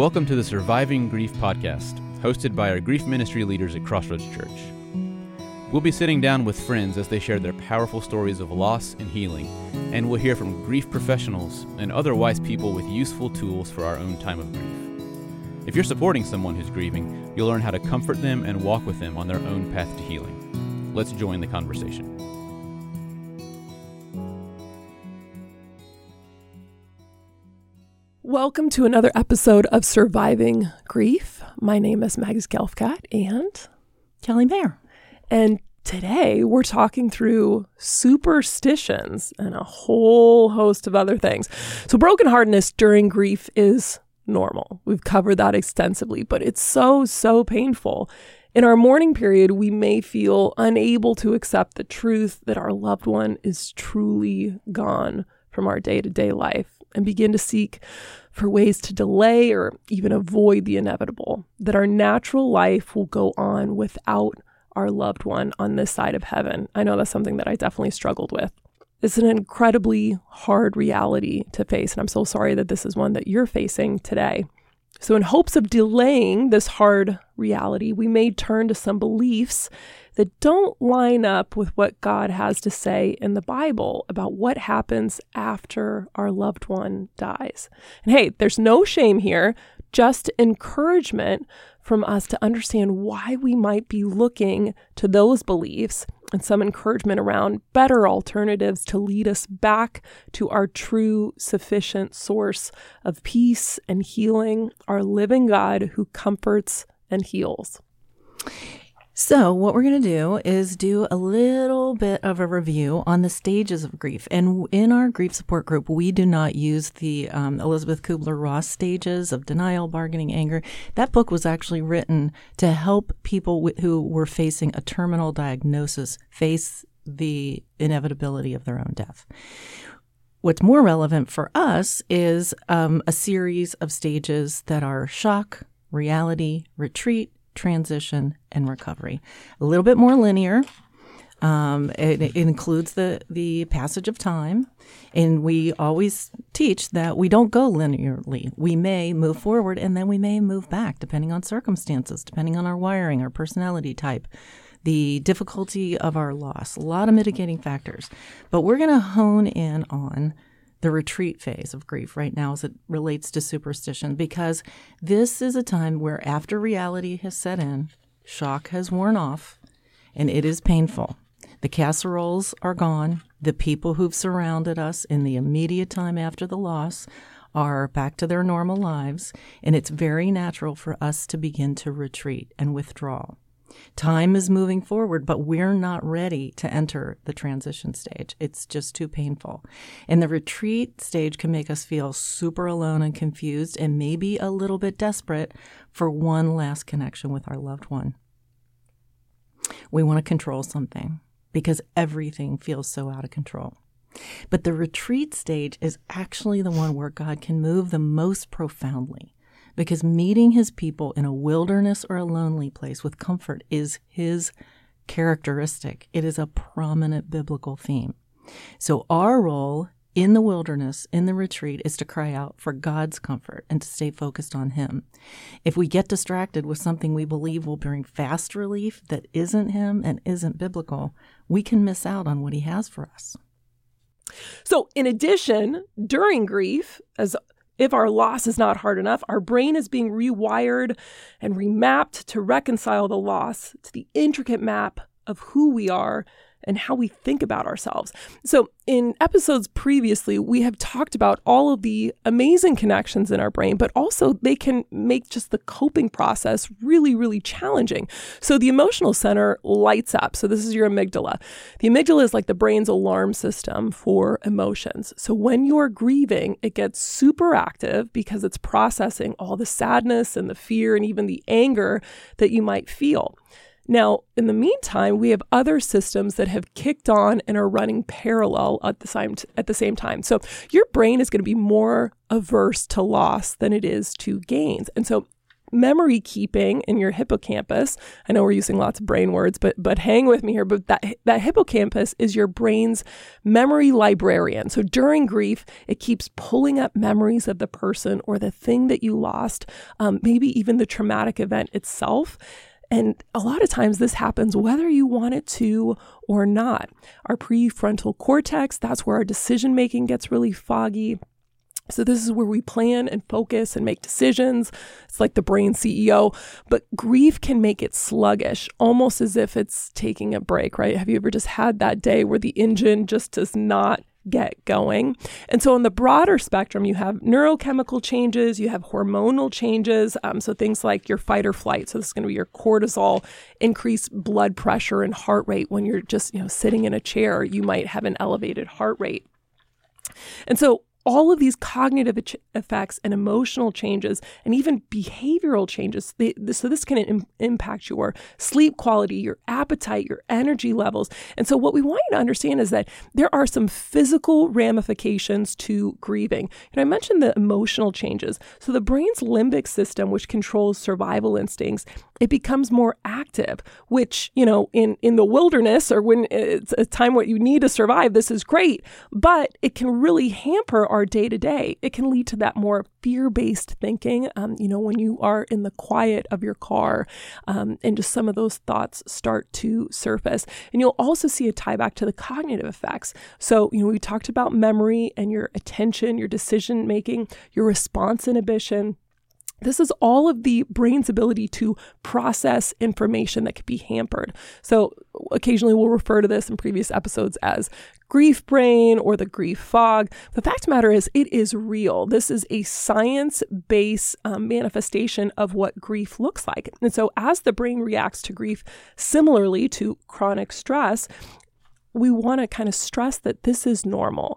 Welcome to the Surviving Grief podcast, hosted by our grief ministry leaders at Crossroads Church. We'll be sitting down with friends as they share their powerful stories of loss and healing, and we'll hear from grief professionals and other wise people with useful tools for our own time of grief. If you're supporting someone who's grieving, you'll learn how to comfort them and walk with them on their own path to healing. Let's join the conversation. Welcome to another episode of Surviving Grief. My name is Mags Gelfkat and Kelly Mayer. And today we're talking through superstitions and a whole host of other things. So brokenheartedness during grief is normal. We've covered that extensively, but it's so painful. In our mourning period, we may feel unable to accept the truth that our loved one is truly gone from our day-to-day life and begin to seek for ways to delay or even avoid the inevitable, that our natural life will go on without our loved one on this side of heaven. I know that's something that I definitely struggled with. It's an incredibly hard reality to face, and I'm so sorry that this is one that you're facing today. So in hopes of delaying this hard reality, we may turn to some beliefs that don't line up with what God has to say in the Bible about what happens after our loved one dies. And hey, there's no shame here, just encouragement from us to understand why we might be looking to those beliefs and some encouragement around better alternatives to lead us back to our true, sufficient source of peace and healing, our living God who comforts and heals. So what we're going to do is do a little bit of a review on the stages of grief. And in our grief support group, we do not use the Elizabeth Kubler-Ross stages of denial, bargaining, anger. That book was actually written to help people who were facing a terminal diagnosis face the inevitability of their own death. What's more relevant for us is a series of stages that are shock, reality, retreat, transition, and recovery. A little bit more linear. It includes the passage of time, and we always teach that we don't go linearly. We may move forward, and then we may move back, depending on circumstances, depending on our wiring, our personality type, the difficulty of our loss, a lot of mitigating factors. But we're going to hone in on the retreat phase of grief right now as it relates to superstition, because this is a time where after reality has set in, shock has worn off, and it is painful. The casseroles are gone. The people who've surrounded us in the immediate time after the loss are back to their normal lives, and it's very natural for us to begin to retreat and withdraw. Time is moving forward, but we're not ready to enter the transition stage. It's just too painful. And the retreat stage can make us feel super alone and confused and maybe a little bit desperate for one last connection with our loved one. We want to control something because everything feels so out of control. But the retreat stage is actually the one where God can move the most profoundly, because meeting his people in a wilderness or a lonely place with comfort is his characteristic. It is a prominent biblical theme. So our role in the wilderness, in the retreat, is to cry out for God's comfort and to stay focused on him. If we get distracted with something we believe will bring fast relief that isn't him and isn't biblical, we can miss out on what he has for us. So in addition, during grief, if our loss is not hard enough, our brain is being rewired and remapped to reconcile the loss to the intricate map of who we are and how we think about ourselves. So in episodes previously, we have talked about all of the amazing connections in our brain, but also they can make just the coping process really challenging. So the emotional center lights up. So this is your amygdala. The amygdala is like the brain's alarm system for emotions. So when you're grieving, it gets super active because it's processing all the sadness and the fear and even the anger that you might feel. Now, in the meantime, we have other systems that have kicked on and are running parallel at the same time. So your brain is going to be more averse to loss than it is to gains. And so memory keeping in your hippocampus. I know we're using lots of brain words, but hang with me here. But that hippocampus is your brain's memory librarian. So during grief, it keeps pulling up memories of the person or the thing that you lost, maybe even the traumatic event itself. And a lot of times this happens whether you want it to or not. Our prefrontal cortex, that's where our decision making gets really foggy. So this is where we plan and focus and make decisions. It's like the brain CEO, but grief can make it sluggish, almost as if it's taking a break, right? Have you ever just had that day where the engine just does not get going? And so on the broader spectrum, you have neurochemical changes, you have hormonal changes. So things like your fight or flight. So this is going to be your cortisol, increased blood pressure and heart rate. When you're just, sitting in a chair, you might have an elevated heart rate. And so all of these cognitive effects and emotional changes and even behavioral changes, so this can impact your sleep quality, your appetite, your energy levels. And so what we want you to understand is that there are some physical ramifications to grieving. And I mentioned the emotional changes. So the brain's limbic system, which controls survival instincts, it becomes more active, which, in the wilderness or when it's a time what you need to survive, this is great, but it can really hamper our day-to-day. It can lead to that more fear-based thinking, when you are in the quiet of your car, and just some of those thoughts start to surface. And you'll also see a tie back to the cognitive effects. So, we talked about memory and your attention, your decision-making, your response inhibition. This is all of the brain's ability to process information that could be hampered. So occasionally we'll refer to this in previous episodes as grief brain or the grief fog. The fact of the matter is it is real. This is a science-based manifestation of what grief looks like. And so as the brain reacts to grief similarly to chronic stress, we want to kind of stress that this is normal.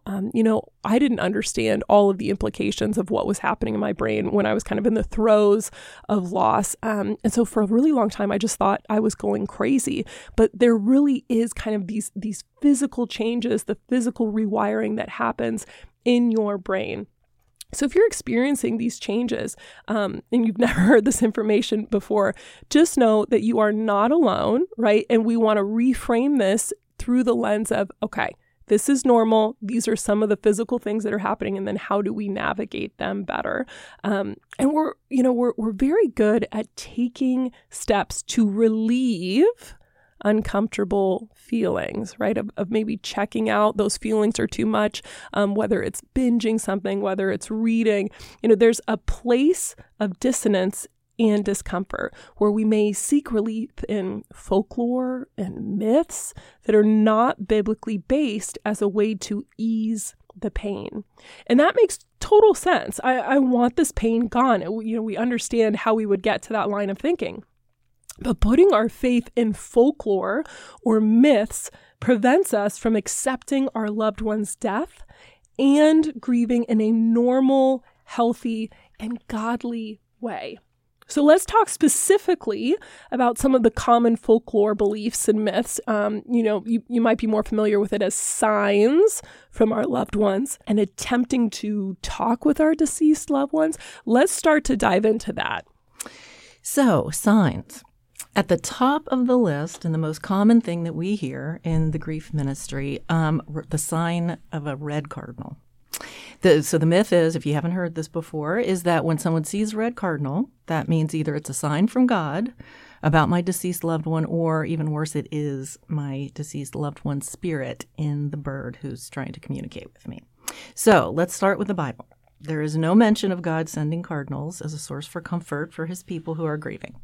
I didn't understand all of the implications of what was happening in my brain when I was kind of in the throes of loss. And so for a really long time, I just thought I was going crazy. But there really is kind of these physical changes, the physical rewiring that happens in your brain. So if you're experiencing these changes and you've never heard this information before, just know that you are not alone, right? And we want to reframe this through the lens of, okay, this is normal. These are some of the physical things that are happening. And then how do we navigate them better? And we're very good at taking steps to relieve uncomfortable feelings, right? Of maybe checking out those feelings are too much, whether it's binging something, whether it's reading. There's a place of dissonance and discomfort where we may seek relief in folklore and myths that are not biblically based as a way to ease the pain. And that makes total sense. I want this pain gone. We understand how we would get to that line of thinking. But putting our faith in folklore or myths prevents us from accepting our loved one's death and grieving in a normal, healthy, and godly way. So let's talk specifically about some of the common folklore beliefs and myths. You might be more familiar with it as signs from our loved ones and attempting to talk with our deceased loved ones. Let's start to dive into that. So, signs. At the top of the list, and the most common thing that we hear in the grief ministry, the sign of a red cardinal. So the myth is, if you haven't heard this before, is that when someone sees a red cardinal, that means either it's a sign from God about my deceased loved one, or even worse, it is my deceased loved one's spirit in the bird who's trying to communicate with me. So let's start with the Bible. There is no mention of God sending cardinals as a source for comfort for his people who are grieving.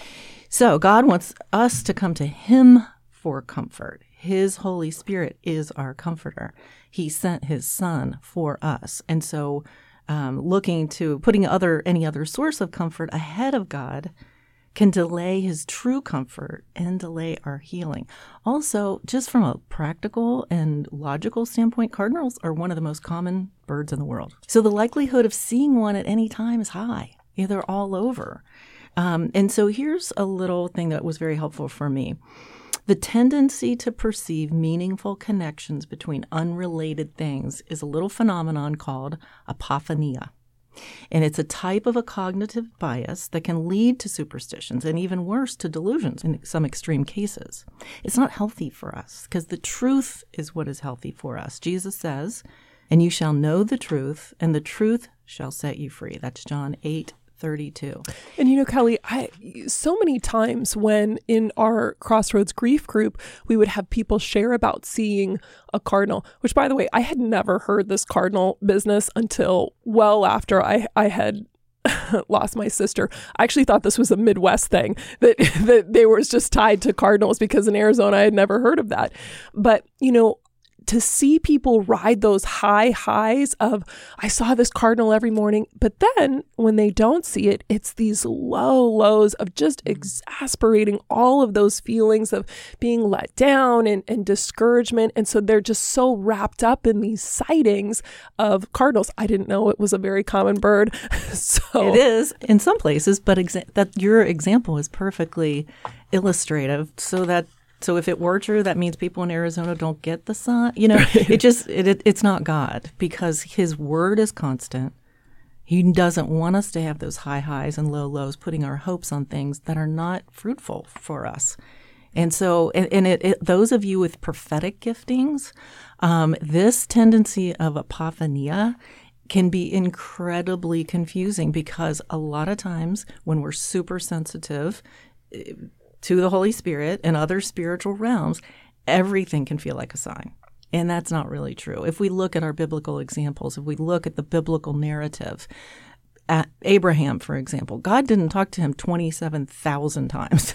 So God wants us to come to him for comfort. His Holy Spirit is our comforter. He sent his Son for us. And so looking to putting any other source of comfort ahead of God can delay his true comfort and delay our healing. Also, just from a practical and logical standpoint, cardinals are one of the most common birds in the world. So the likelihood of seeing one at any time is high. They're all over. And so here's a little thing that was very helpful for me. The tendency to perceive meaningful connections between unrelated things is a little phenomenon called apophenia. And it's a type of a cognitive bias that can lead to superstitions and even worse, to delusions in some extreme cases. It's not healthy for us because the truth is what is healthy for us. Jesus says, "And you shall know the truth, and the truth shall set you free." That's John 8:32. And Kelly, so many times when in our Crossroads Grief group, we would have people share about seeing a cardinal, which, by the way, I had never heard this cardinal business until well after I had lost my sister. I actually thought this was a Midwest thing, that they were just tied to cardinals, because in Arizona, I had never heard of that. But, to see people ride those high highs of, I saw this cardinal every morning, but then when they don't see it, it's these low lows of just exasperating all of those feelings of being let down and discouragement. And so they're just so wrapped up in these sightings of cardinals. I didn't know it was a very common bird. So it is in some places, but that your example is perfectly illustrative. So if it were true, that means people in Arizona don't get the sign. It's not God, because his word is constant. He doesn't want us to have those high highs and low lows, putting our hopes on things that are not fruitful for us. And so, those of you with prophetic giftings, this tendency of apophenia can be incredibly confusing, because a lot of times when we're super sensitive to the Holy Spirit and other spiritual realms, everything can feel like a sign. And that's not really true. If we look at our biblical examples, if we look at the biblical narrative, at Abraham, for example, God didn't talk to him 27,000 times.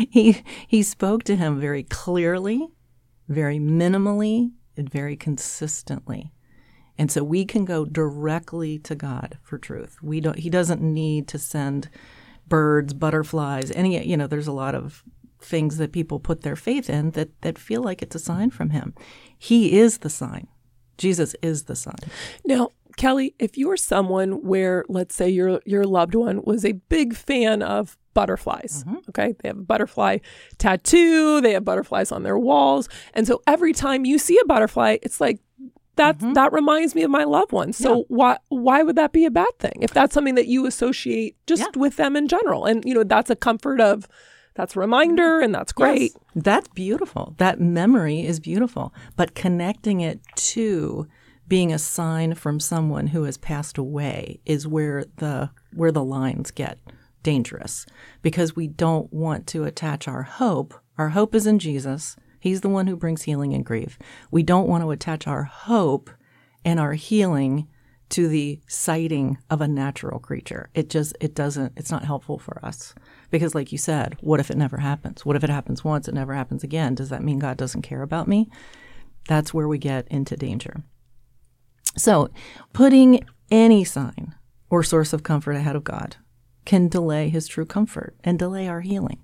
He spoke to him very clearly, very minimally, and very consistently. And so we can go directly to God for truth. He doesn't need to send birds, butterflies, there's a lot of things that people put their faith in that feel like it's a sign from him. He is the sign. Jesus is the sign. Now, Kelly, if you're someone where, let's say your loved one was a big fan of butterflies, okay? They have a butterfly tattoo, they have butterflies on their walls. And so every time you see a butterfly, it's like, that reminds me of my loved one. So why would that be a bad thing if that's something that you associate just with them in general? And, that's a comfort of, that's a reminder, and that's great. Yes, that's beautiful. That memory is beautiful. But connecting it to being a sign from someone who has passed away is where the lines get dangerous, because we don't want to attach our hope. Our hope is in Jesus. He's the one who brings healing and grief. We don't want to attach our hope and our healing to the sighting of a natural creature. It's not helpful for us. Because like you said, what if it never happens? What if it happens once, it never happens again? Does that mean God doesn't care about me? That's where we get into danger. So putting any sign or source of comfort ahead of God can delay his true comfort and delay our healing.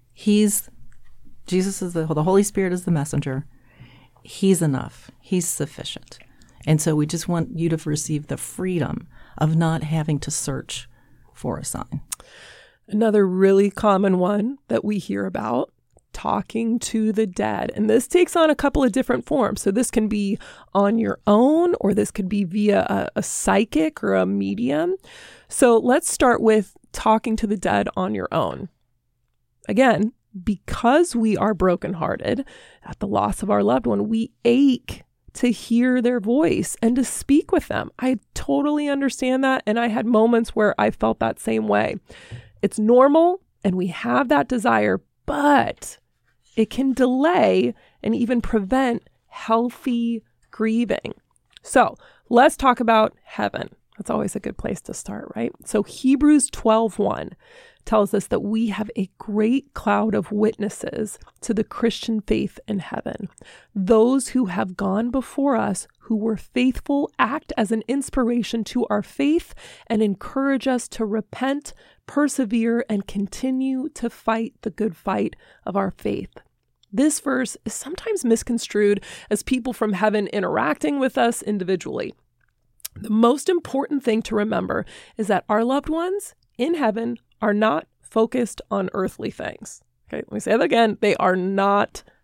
Jesus is the Holy Spirit is the messenger. He's enough. He's sufficient. And so we just want you to receive the freedom of not having to search for a sign. Another really common one that we hear about, talking to the dead. And this takes on a couple of different forms. So this can be on your own, or this could be via a psychic or a medium. So let's start with talking to the dead on your own. Again, because we are brokenhearted at the loss of our loved one, we ache to hear their voice and to speak with them. I totally understand that. And I had moments where I felt that same way. It's normal, and we have that desire, but it can delay and even prevent healthy grieving. So let's talk about heaven. That's always a good place to start, right? So Hebrews 12:1 tells us that we have a great cloud of witnesses to the Christian faith in heaven. Those who have gone before us, who were faithful, act as an inspiration to our faith and encourage us to repent, persevere, and continue to fight the good fight of our faith. This verse is sometimes misconstrued as people from heaven interacting with us individually. The most important thing to remember is that our loved ones in heaven are not focused on earthly things. Okay, let me say that again. They are not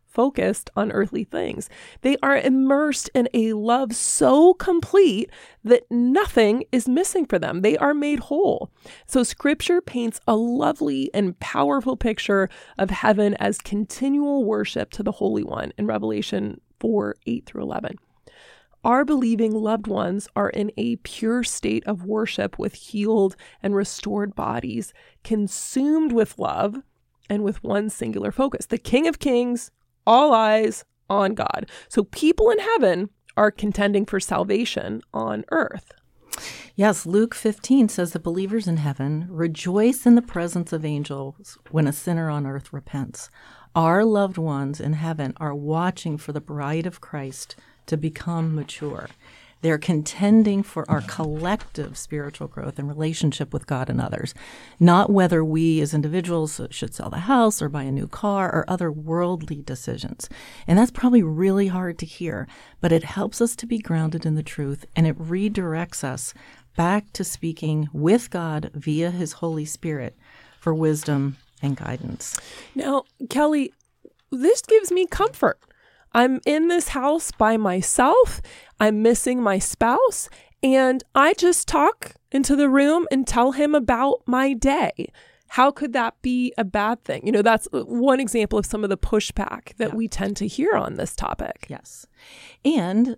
focused on earthly things. They are immersed in a love so complete that nothing is missing for them. They are made whole. So Scripture paints a lovely and powerful picture of heaven as continual worship to the Holy One in Revelation 4:8-11. Our believing loved ones are in a pure state of worship with healed and restored bodies, consumed with love and with one singular focus. The King of Kings, all eyes on God. So people in heaven are contending for salvation on earth. Yes, Luke 15 says the believers in heaven rejoice in the presence of angels when a sinner on earth repents. Our loved ones in heaven are watching for the bride of Christ to become mature. They're contending for our collective spiritual growth and relationship with God and others, not whether we as individuals should sell the house or buy a new car or other worldly decisions. And that's probably really hard to hear, but it helps us to be grounded in the truth, and it redirects us back to speaking with God via His Holy Spirit for wisdom and guidance. Now, Kelly, this gives me comfort. I'm in this house by myself. I'm missing my spouse, and I just talk into the room and tell him about my day. How could that be a bad thing? You know, that's one example of some of the pushback that we tend to hear on this topic. Yes. And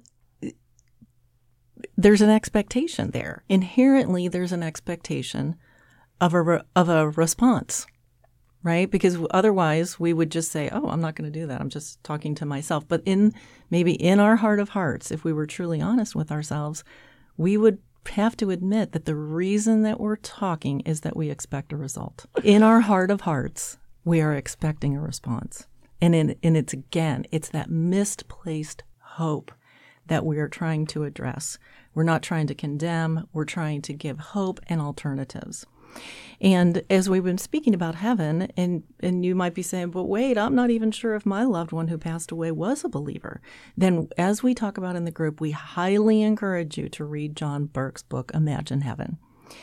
there's an expectation there. Inherently, there's an expectation of a response. Right? Because otherwise we would just say, oh, I'm not going to do that. I'm just talking to myself. But maybe in our heart of hearts, if we were truly honest with ourselves, we would have to admit that the reason that we're talking is that we expect a result. In our heart of hearts, we are expecting a response. And it's that misplaced hope that we are trying to address. We're not trying to condemn. We're trying to give hope and alternatives. And as we've been speaking about heaven, and you might be saying, but wait, I'm not even sure if my loved one who passed away was a believer. Then as we talk about in the group, we highly encourage you to read John Burke's book, Imagine Heaven.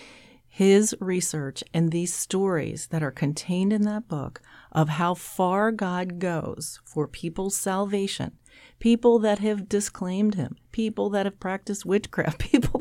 His research and these stories that are contained in that book of how far God goes for people's salvation, people that have disclaimed him, people that have practiced witchcraft, people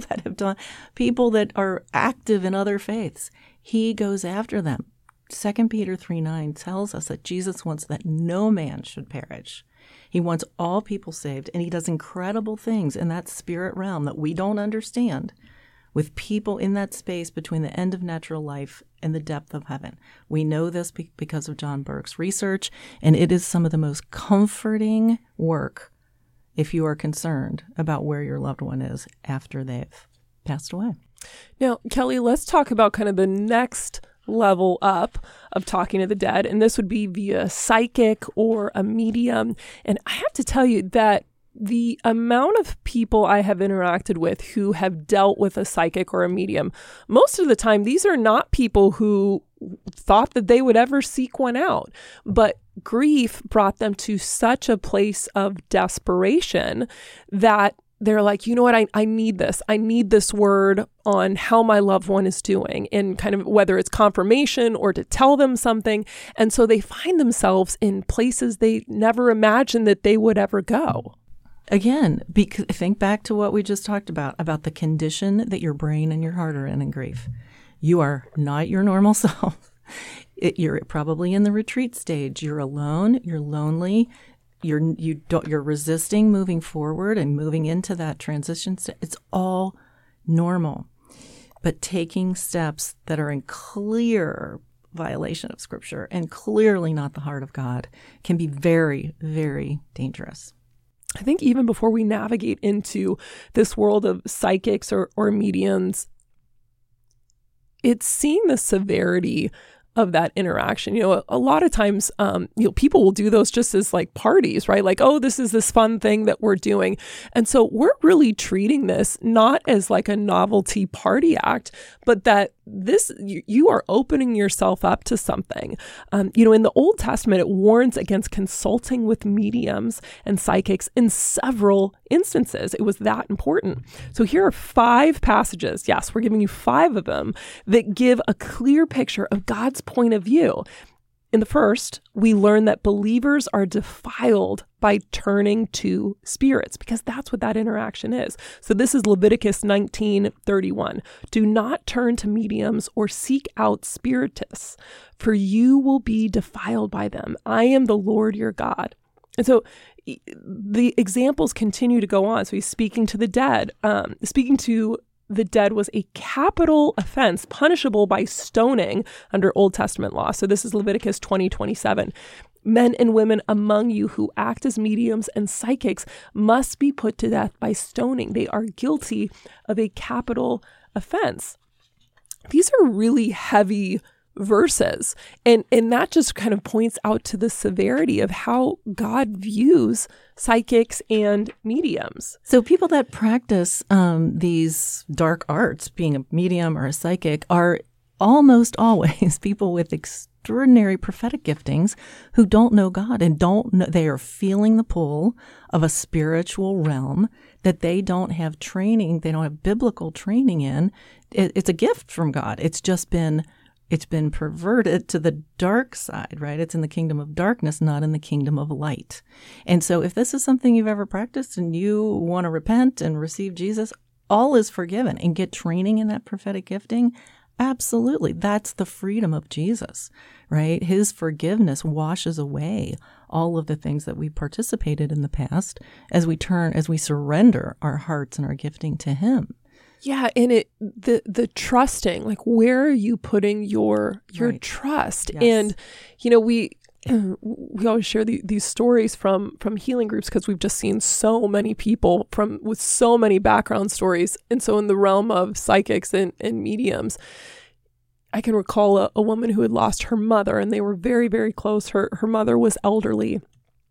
that are active in other faiths. He goes after them. 2 Peter 3:9 tells us that Jesus wants that no man should perish. He wants all people saved, and he does incredible things in that spirit realm that we don't understand with people in that space between the end of natural life and the depth of heaven. We know this because of John Burke's research, and it is some of the most comforting work if you are concerned about where your loved one is after they've passed away. Now, Kelly, let's talk about kind of the next level up of talking to the dead, and this would be via psychic or a medium. And I have to tell you that the amount of people I have interacted with who have dealt with a psychic or a medium, most of the time, these are not people who thought that they would ever seek one out, but grief brought them to such a place of desperation that they're like, you know what, I need this. I need this word on how my loved one is doing, and kind of whether it's confirmation or to tell them something. And so they find themselves in places they never imagined that they would ever go. Again, think back to what we just talked about the condition that your brain and your heart are in grief. You are not your normal self. You're probably in the retreat stage. You're alone. You're lonely. You're resisting moving forward and moving into that transition. It's all normal. But taking steps that are in clear violation of Scripture and clearly not the heart of God can be very, very dangerous. I think even before we navigate into this world of psychics or mediums, it's seeing the severity of that interaction. You know, a lot of times, people will do those just as like parties, right? Like, oh, this is this fun thing that we're doing. And so we're really treating this not as like a novelty party act, but that you are opening yourself up to something. In the Old Testament, it warns against consulting with mediums and psychics in several instances. It was that important. So here are 5 passages. Yes, we're giving you 5 of them that give a clear picture of God's point of view. in the first, we learn that believers are defiled by turning to spirits, because that's what that interaction is. So this is Leviticus 19:31. Do not turn to mediums or seek out spiritists, for you will be defiled by them. I am the Lord your God. And so the examples continue to go on. So he's speaking to the dead. Speaking to the dead was a capital offense punishable by stoning under Old Testament law. So this is Leviticus 20:27. Men and women among you who act as mediums and psychics must be put to death by stoning. They are guilty of a capital offense. These are really heavy verses. And that just kind of points out to the severity of how God views psychics and mediums. So people that practice these dark arts, being a medium or a psychic, are almost always people with extraordinary prophetic giftings who don't know God and don't know, they are feeling the pull of a spiritual realm that they don't have training, they don't have biblical training in. It's a gift from God. It's been perverted to the dark side, right? It's in the kingdom of darkness, not in the kingdom of light. And so if this is something you've ever practiced and you want to repent and receive Jesus, all is forgiven, and get training in that prophetic gifting. Absolutely. That's the freedom of Jesus, right? His forgiveness washes away all of the things that we participated in the past as we surrender our hearts and our gifting to him. Yeah, and the trusting, like, where are you putting your Right. trust? Yes. And we always share these stories from healing groups because we've just seen so many people with so many background stories. And so in the realm of psychics and mediums, I can recall a woman who had lost her mother, and they were very, very close. Her mother was elderly,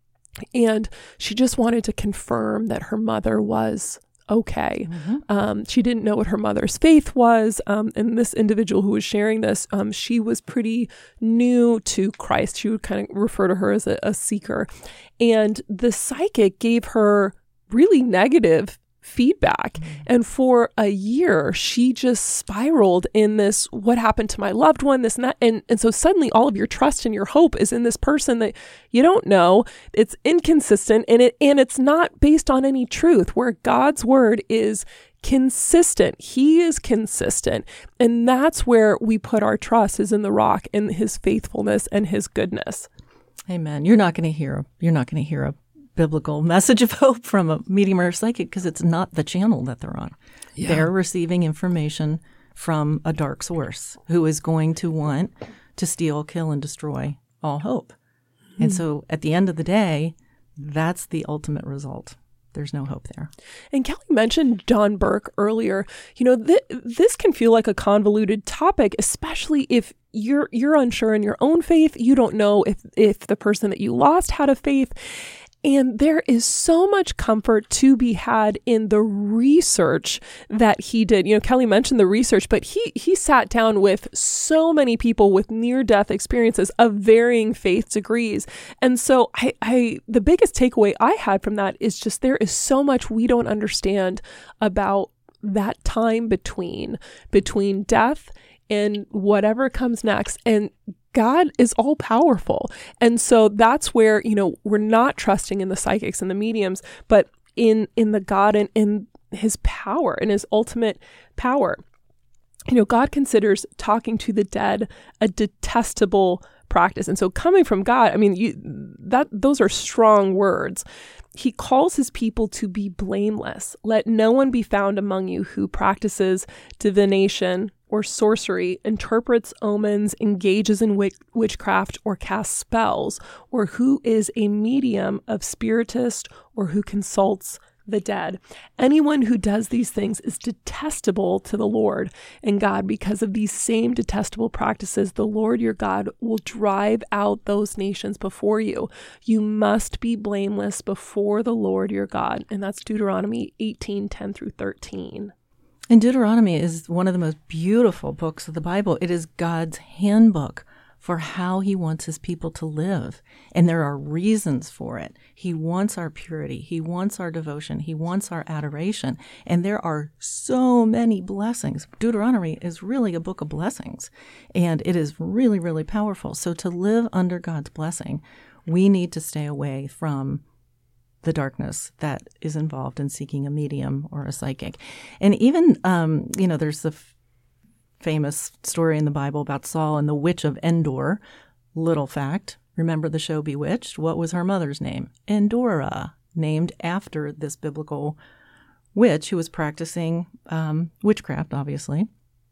and she just wanted to confirm that her mother was okay. Mm-hmm. She didn't know what her mother's faith was. And this individual who was sharing this, she was pretty new to Christ. She would kind of refer to her as a seeker. And the psychic gave her really negative feedback. Mm-hmm. And for a year, she just spiraled in this, what happened to my loved one, this and that. And so suddenly all of your trust and your hope is in this person that you don't know. It's inconsistent, and it's not based on any truth, where God's word is consistent. He is consistent. And that's where we put our trust, is in the rock and his faithfulness and his goodness. Amen. You're not going to hear a biblical message of hope from a medium or a psychic because it's not the channel that they're on. Yeah. They're receiving information from a dark source who is going to want to steal, kill, and destroy all hope. And so at the end of the day, that's the ultimate result. There's no hope there. And Kelly mentioned John Burke earlier. This can feel like a convoluted topic, especially if you're unsure in your own faith. You don't know if the person that you lost had a faith. And there is so much comfort to be had in the research that he did. Kelly mentioned the research, but he sat down with so many people with near-death experiences of varying faith degrees. And so the biggest takeaway I had from that is just there is so much we don't understand about that time between death and whatever comes next. And God is all powerful. And so that's where, we're not trusting in the psychics and the mediums, but in the God and in his power and his ultimate power. God considers talking to the dead a detestable practice. And so coming from God, those are strong words. He calls his people to be blameless. Let no one be found among you who practices divination or sorcery, interprets omens, engages in witchcraft, or casts spells, or who is a medium of spiritist, or who consults the dead. Anyone who does these things is detestable to the Lord and God. Because of these same detestable practices, the Lord your God will drive out those nations before you. You must be blameless before the Lord your God. And that's Deuteronomy 18:10-13. And Deuteronomy is one of the most beautiful books of the Bible. It is God's handbook for how he wants his people to live. And there are reasons for it. He wants our purity. He wants our devotion. He wants our adoration. And there are so many blessings. Deuteronomy is really a book of blessings. And it is really, really powerful. So to live under God's blessing, we need to stay away from the darkness that is involved in seeking a medium or a psychic. And even, there's the famous story in the Bible about Saul and the witch of Endor. Little fact, remember the show Bewitched? What was her mother's name? Endora, named after this biblical witch who was practicing witchcraft, obviously.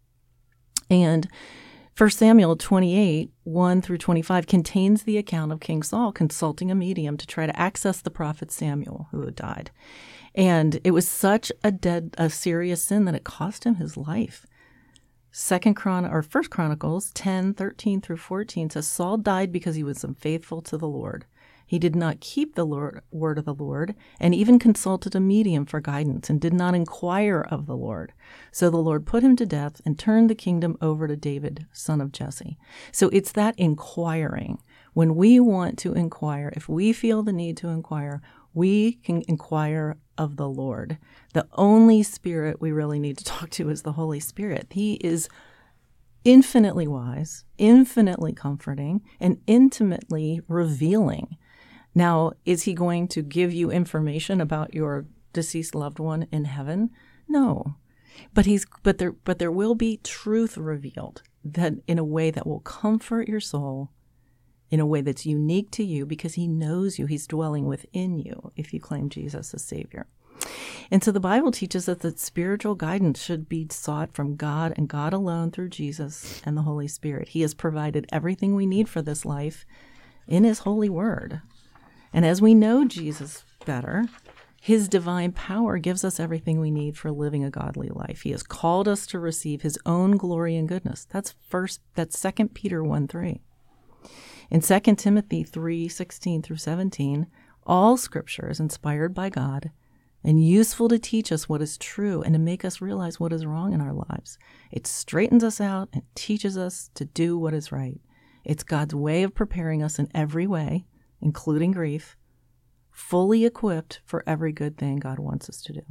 And 1 Samuel 28, 1 through 25 contains the account of King Saul consulting a medium to try to access the prophet Samuel, who had died. And it was such a serious sin that it cost him his life. 1 Chronicles 10, 13 through 14 says, Saul died because he was unfaithful to the Lord. He did not keep the word of the Lord, and even consulted a medium for guidance, and did not inquire of the Lord. So the Lord put him to death and turned the kingdom over to David, son of Jesse. So it's that inquiring. When we want to inquire, if we feel the need to inquire, we can inquire of the Lord. The only spirit we really need to talk to is the Holy Spirit. He is infinitely wise, infinitely comforting, and intimately revealing. Now, is he going to give you information about your deceased loved one in heaven? No. But there will be truth revealed that in a way that will comfort your soul, in a way that's unique to you, because he knows you. He's dwelling within you if you claim Jesus as Savior. And so the Bible teaches us that spiritual guidance should be sought from God and God alone through Jesus and the Holy Spirit. He has provided everything we need for this life in his holy word. And as we know Jesus better, his divine power gives us everything we need for living a godly life. He has called us to receive his own glory and goodness. That's 2 Peter 1:3. In 2 Timothy 3:16 through 17, all scripture is inspired by God and useful to teach us what is true and to make us realize what is wrong in our lives. It straightens us out and teaches us to do what is right. It's God's way of preparing us in every way, including grief, fully equipped for every good thing God wants us to do.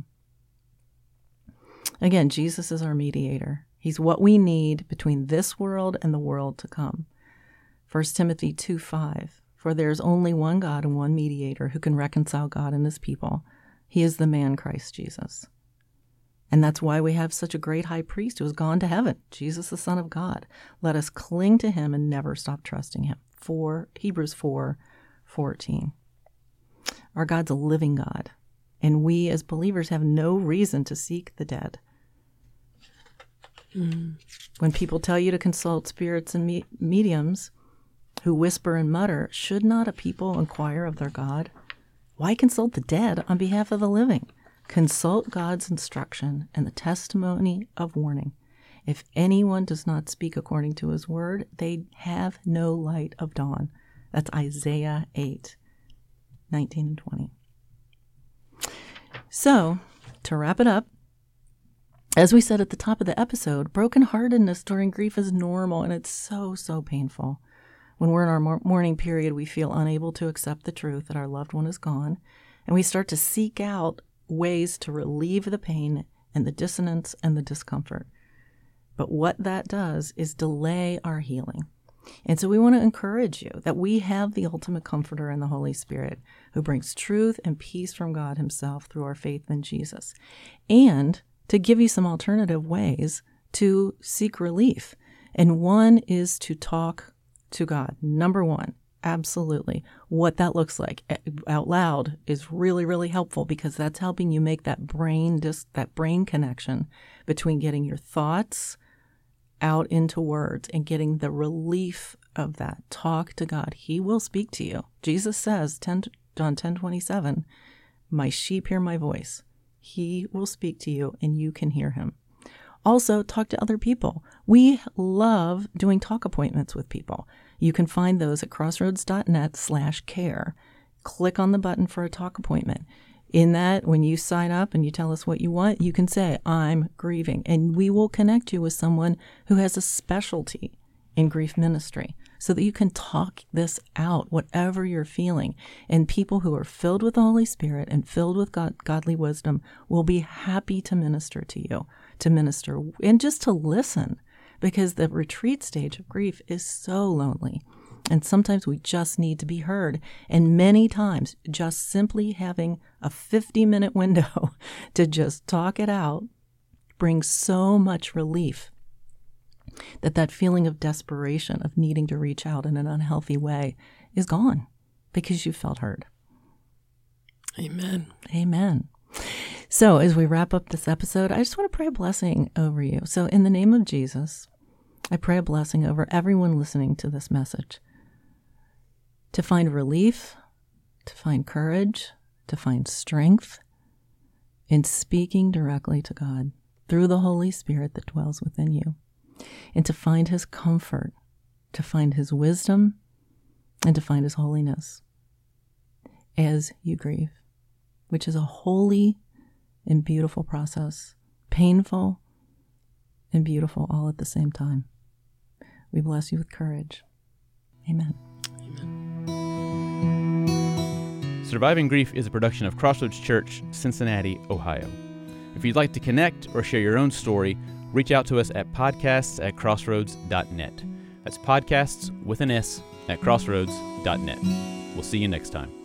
Again, Jesus is our mediator. He's what we need between this world and the world to come. 1 Timothy 2:5, for there is only one God and one mediator who can reconcile God and his people. He is the man Christ Jesus. And that's why we have such a great high priest who has gone to heaven, Jesus, the Son of God. Let us cling to him and never stop trusting him. Hebrews 4:14. Our God's a living God, and we as believers have no reason to seek the dead. When people tell you to consult spirits and mediums who whisper and mutter, should not a people inquire of their God? Why consult the dead on behalf of the living? Consult God's instruction and the testimony of warning. If anyone does not speak according to his word, they have no light of dawn. That's Isaiah 8:19 and 20. So, to wrap it up, as we said at the top of the episode, brokenheartedness during grief is normal, and it's so, so painful. When we're in our mourning period, we feel unable to accept the truth that our loved one is gone, and we start to seek out ways to relieve the pain and the dissonance and the discomfort. But what that does is delay our healing. And so we want to encourage you that we have the ultimate comforter in the Holy Spirit who brings truth and peace from God himself through our faith in Jesus. And to give you some alternative ways to seek relief. And one is to talk to God. Number one, absolutely. What that looks like out loud is really, really helpful because that's helping you make that brain connection between getting your thoughts out into words and getting the relief of that. Talk to God. He will speak to you. Jesus says, John 10:27, my sheep hear my voice. He will speak to you and you can hear him. Also, talk to other people. We love doing talk appointments with people. You can find those at crossroads.net/care. Click on the button for a talk appointment. In that, when you sign up and you tell us what you want, you can say, I'm grieving. And we will connect you with someone who has a specialty in grief ministry. so that you can talk this out, whatever you're feeling. And people who are filled with the Holy Spirit and filled with godly wisdom will be happy to minister to you, to minister and just to listen, because the retreat stage of grief is so lonely. And sometimes we just need to be heard. And many times, just simply having a 50-minute window to just talk it out brings so much relief that feeling of desperation, of needing to reach out in an unhealthy way, is gone because you felt heard. Amen. Amen. So as we wrap up this episode, I just want to pray a blessing over you. So in the name of Jesus, I pray a blessing over everyone listening to this message, to find relief, to find courage, to find strength in speaking directly to God through the Holy Spirit that dwells within you, and to find his comfort, to find his wisdom, and to find his holiness as you grieve, which is a holy and beautiful process, painful and beautiful all at the same time. We bless you with courage. Amen. Surviving Grief is a production of Crossroads Church, Cincinnati, Ohio. If you'd like to connect or share your own story, reach out to us at podcasts@crossroads.net. That's podcasts with an S at crossroads.net. We'll see you next time.